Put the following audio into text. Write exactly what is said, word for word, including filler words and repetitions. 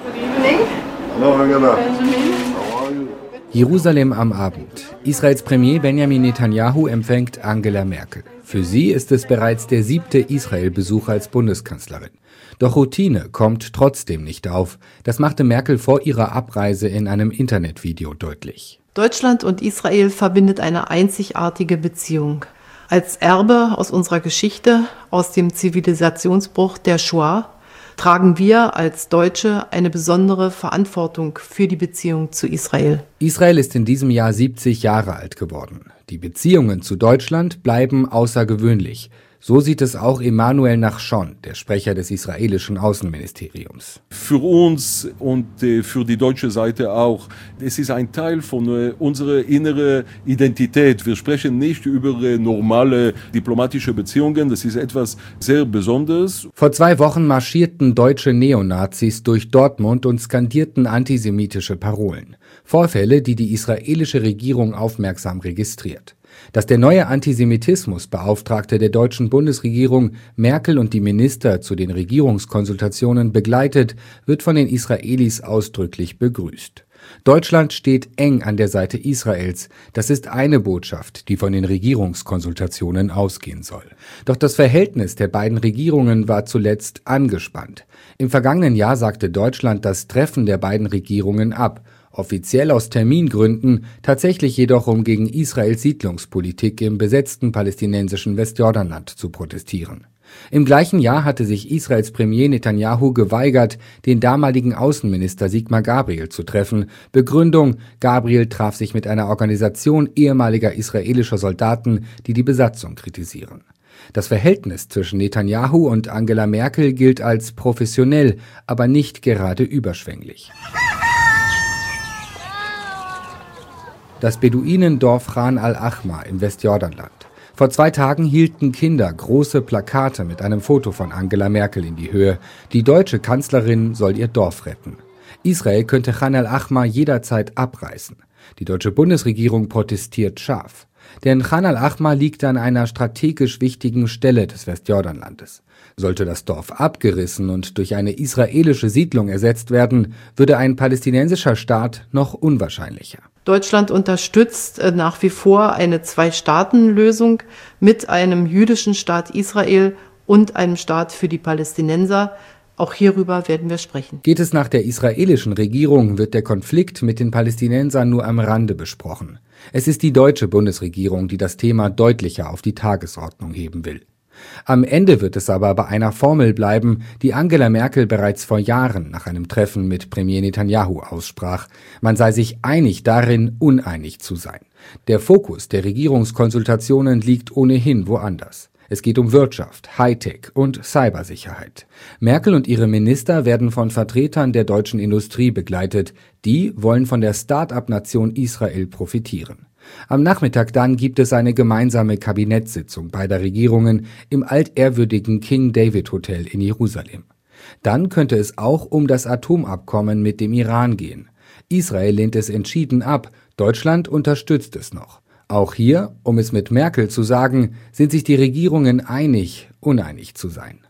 Jerusalem am Abend. Israels Premier Benjamin Netanyahu empfängt Angela Merkel. Für sie ist es bereits der siebte Israel-Besuch als Bundeskanzlerin. Doch Routine kommt trotzdem nicht auf. Das machte Merkel vor ihrer Abreise in einem Internetvideo deutlich. Deutschland und Israel verbindet eine einzigartige Beziehung. Als Erbe aus unserer Geschichte, aus dem Zivilisationsbruch der Shoah, tragen wir als Deutsche eine besondere Verantwortung für die Beziehung zu Israel. Israel ist in diesem Jahr siebzig Jahre alt geworden. Die Beziehungen zu Deutschland bleiben außergewöhnlich. So sieht es auch Emmanuel Nachshon, der Sprecher des israelischen Außenministeriums. Für uns und äh, für die deutsche Seite auch, es ist ein Teil von äh, unserer inneren Identität. Wir sprechen nicht über äh, normale diplomatische Beziehungen, das ist etwas sehr Besonderes. Vor zwei Wochen marschierten deutsche Neonazis durch Dortmund und skandierten antisemitische Parolen. Vorfälle, die die israelische Regierung aufmerksam registriert. Dass der neue Antisemitismusbeauftragte der deutschen Bundesregierung Merkel und die Minister zu den Regierungskonsultationen begleitet, wird von den Israelis ausdrücklich begrüßt. Deutschland steht eng an der Seite Israels. Das ist eine Botschaft, die von den Regierungskonsultationen ausgehen soll. Doch das Verhältnis der beiden Regierungen war zuletzt angespannt. Im vergangenen Jahr sagte Deutschland das Treffen der beiden Regierungen ab. Offiziell aus Termingründen, tatsächlich jedoch um gegen Israels Siedlungspolitik im besetzten palästinensischen Westjordanland zu protestieren. Im gleichen Jahr hatte sich Israels Premier Netanyahu geweigert, den damaligen Außenminister Sigmar Gabriel zu treffen. Begründung: Gabriel traf sich mit einer Organisation ehemaliger israelischer Soldaten, die die Besatzung kritisieren. Das Verhältnis zwischen Netanyahu und Angela Merkel gilt als professionell, aber nicht gerade überschwänglich. Das Beduinendorf Khan al-Ahmar im Westjordanland. Vor zwei Tagen hielten Kinder große Plakate mit einem Foto von Angela Merkel in die Höhe. Die deutsche Kanzlerin soll ihr Dorf retten. Israel könnte Khan al-Ahmar jederzeit abreißen. Die deutsche Bundesregierung protestiert scharf. Denn Khan al-Ahmar liegt an einer strategisch wichtigen Stelle des Westjordanlandes. Sollte das Dorf abgerissen und durch eine israelische Siedlung ersetzt werden, würde ein palästinensischer Staat noch unwahrscheinlicher. Deutschland unterstützt nach wie vor eine Zwei-Staaten-Lösung mit einem jüdischen Staat Israel und einem Staat für die Palästinenser. Auch hierüber werden wir sprechen. Geht es nach der israelischen Regierung, wird der Konflikt mit den Palästinensern nur am Rande besprochen. Es ist die deutsche Bundesregierung, die das Thema deutlicher auf die Tagesordnung heben will. Am Ende wird es aber bei einer Formel bleiben, die Angela Merkel bereits vor Jahren nach einem Treffen mit Premier Netanyahu aussprach. Man sei sich einig darin, uneinig zu sein. Der Fokus der Regierungskonsultationen liegt ohnehin woanders. Es geht um Wirtschaft, Hightech und Cybersicherheit. Merkel und ihre Minister werden von Vertretern der deutschen Industrie begleitet. Die wollen von der Start-up-Nation Israel profitieren. Am Nachmittag dann gibt es eine gemeinsame Kabinettssitzung beider Regierungen im altehrwürdigen King David Hotel in Jerusalem. Dann könnte es auch um das Atomabkommen mit dem Iran gehen. Israel lehnt es entschieden ab, Deutschland unterstützt es noch. Auch hier, um es mit Merkel zu sagen, sind sich die Regierungen einig, uneinig zu sein.